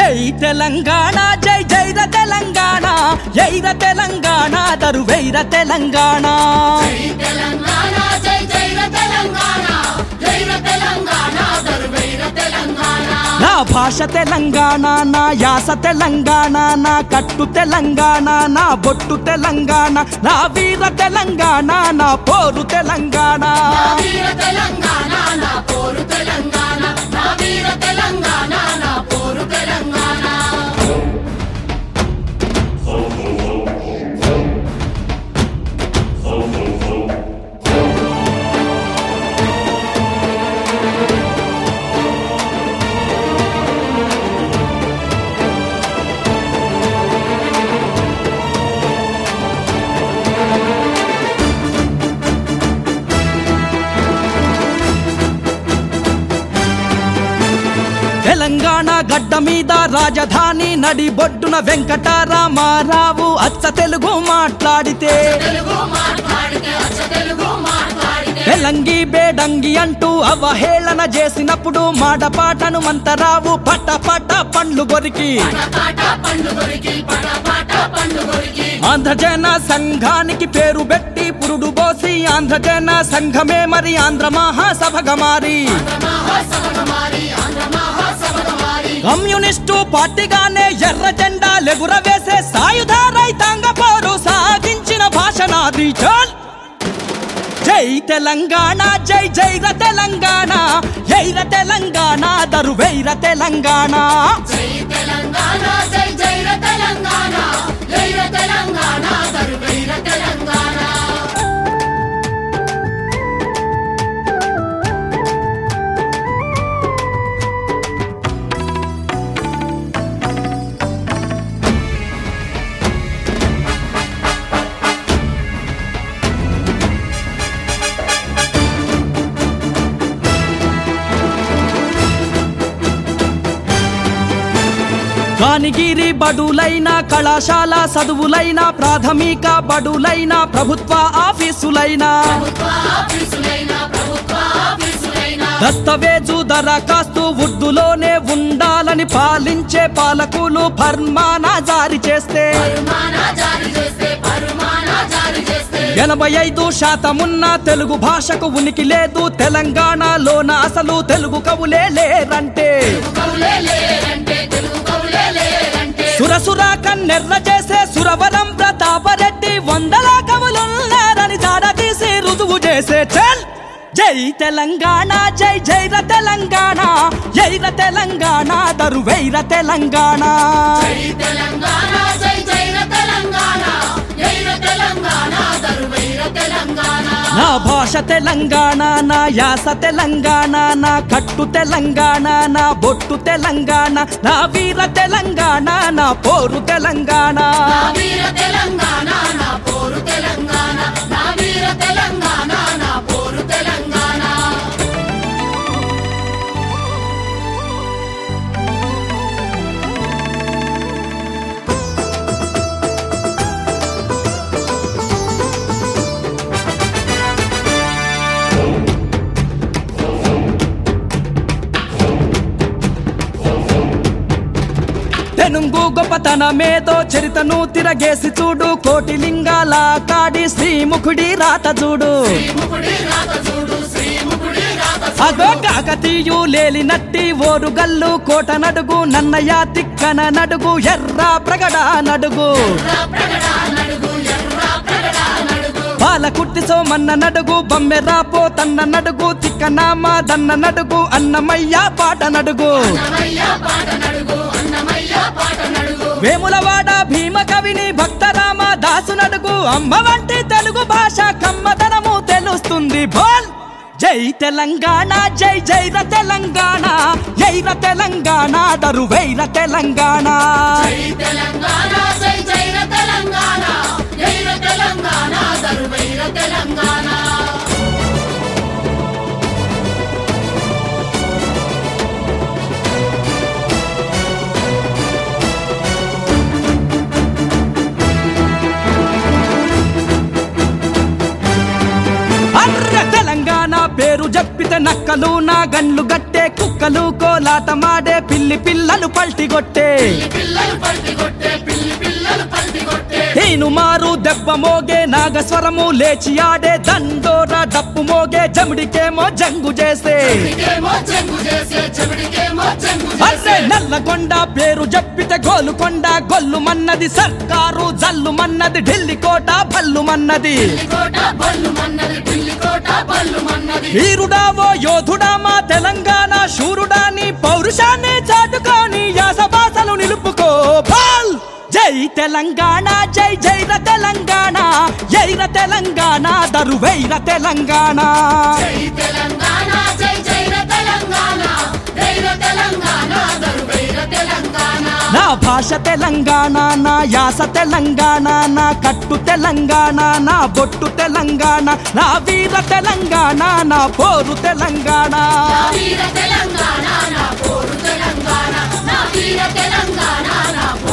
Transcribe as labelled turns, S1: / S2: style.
S1: జై తెలంగాణ జై జైర తెలంగాణ జైర తెలంగాణ దరువైర తెలంగాణ
S2: జై తెలంగాణ జై జైర తెలంగాణ జైర తెలంగాణ దరువైర తెలంగాణ
S1: నా భాష తెలంగాణ నా యాస తెలంగాణ నా కట్టు తెలంగాణ నా బొట్టు తెలంగాణ నా వీర తెలంగాణ నా పోరు తెలంగాణ
S2: నా వీర తెలంగాణ నా పోరు తెలంగాణ నా వీర తెలంగాణ నా పోరు తెలంగాణ
S1: తెలంగాణ గడ్డ మీద రాజధాని నడిబొడ్డున వెంకటరామారావు అచ్చ తెలుగు మాట్లాడితే
S2: తెలుగు మాట్లాడితే అచ్చ తెలుగు మాట్లాడితే
S1: తెలంగి బేడంగి అంటూ అవహేళన చేసినప్పుడు మాడపాటను మంతరావు పట పట పండ్లు గొరికి
S2: పటపాట పండు దొరికి పటపాట పండు దొరికి
S1: ఆంధ్రజన సంఘానికి పేరు పెట్టి పురుడు పోసి ఆంధ్రజన సంఘమే మరి ఆంధ్ర మహాసభగా మారి కమ్యూనిస్టు పార్టీగానే ఎర్ర జెండా లెగురవేసే సాయుధ రైతాంగ పోరు సాగించిన భాష నాది చల్ జై తెలంగాణ జై జైర తెలంగాణ జైర తెలంగాణ దరువైర తెలంగాణ
S2: జై తెలంగాణ జై జైర తెలంగాణ జైర తెలంగాణ దరువైర తెలంగాణ
S1: కానిగిరి బడులైన కళాశాల చదువులైన ప్రాథమిక బడులైన ప్రభుత్వ ఆఫీసులైన దస్తవేజు దరఖాస్తు ఉర్దూలోనే ఉండాలని పాలించే పాలకులు ఫర్మానా జారీ చేస్తే 85% తెలుగు భాషకు ఉనికి లేదు తెలంగాణలోన అసలు తెలుగు కవులే లేరంటే సురసుర కన్నెర్ర చేసే సురవరం ప్రతాపరెడ్డి 100 కవులున్నారని దాడతీసి రుజువు చేసే చల్ జై తెలంగాణ జై జైర తెలంగాణ జైర తెలంగాణ దరువైర తెలంగాణ
S2: జై తెలంగాణ జై జైర తెలంగాణ జైర తెలంగాణ దరువైర తెలంగాణ
S1: నా భాష తెలంగాణ నా యాస తెలంగాణ నా కట్టు తెలంగాణ నా బొట్టు తెలంగాణ నా వీర తెలంగాణ నా పోరు తెలంగాణ
S2: నా వీర తెలంగాణ నా పోరు తెలంగాణ నా వీర తెలంగాణ నా పోరు తెలంగాణ
S1: తెనుంగు గొప్పతనమేదో చరితను తిరగేసి చూడు కోటి లింగాల కాడి శ్రీముఖుడి రాత చూడు
S2: శ్రీముఖుడి రాత చూడు శ్రీముఖుడి రాత
S1: అగో కాకతీయు లేలినట్టి ఓరుగల్లు కోట నడుగు నన్నయ్య తిక్కన నడుగు ఎర్ర ప్రగడ నడుగు పాలకుర్తి సోమన్న నడుగు బమ్మెరాపో తన్న నడుగు తిక్కనామ దన్న నడుగు అన్నమయ్య పాట నడుగు వేములవాడ భీమ కవిని భక్తరామ దాసు నడుగు అమ్మ వంటి తెలుగు భాష కమ్మదనము తెలుస్తుంది బోల్ జై తెలంగాణ జై జైర తెలంగాణ జైర తెలంగాణ దరువైర తెలంగాణ
S2: జై తెలంగాణ జై జైర తెలంగాణ జైర తెలంగాణ దరువైర తెలంగాణ
S1: అర్ర తెలంగాణ పేరు చెప్పితే నక్కలు నా గన్లు గట్టే ఆడే కుక్కలు కోలాటమాడే పిల్లి పిల్లలు పల్టిగొట్టే
S2: పిల్లలు పల్టి కొట్టే పిల్లి పిల్లలు పల్టి కొట్టే
S1: హీను మారు దెబ్బ మోగే నాగస్వరము లేచి ఆడే దండోర డప్పు మోగే జమిడికేమో జంగు చేసే
S2: చెవిడికేమో చెంగు చేసే చెవిడికేమో చెంగు
S1: అసే నల్లకొండ పేరు చెప్పితే గోలుకొండ గొల్లుమన్నది సర్కారు జల్లుమన్నది ఢిల్లీ కోట భల్లుమన్నది
S2: కోట బల్లు మన్నది పిల్లి కోట బల్లు మన్నది
S1: వీరుడావో యోధుడా మా తెలంగాణ శూరుడా నీ పౌరుషాన్ని చాటుకొని యాస భాషలు నిలుపుకో బాల్ జై తెలంగాణ జై జైర తెలంగాణ జైర తెలంగాణ దరువైర తెలంగాణ
S2: జై తెలంగాణ జై జైర తెలంగాణ జైర తెలంగాణ దరువైర తెలంగాణ
S1: నా భాష తెలంగాణ నా యాస తెలంగాణ నా కట్టు తెలంగాణ నా బొట్టు తెలంగాణ నా వీర తెలంగాణ నా పోరు తెలంగాణ
S2: నా వీర తెలంగాణ నా పోరు తెలంగాణ నా వీర తెలంగాణ నా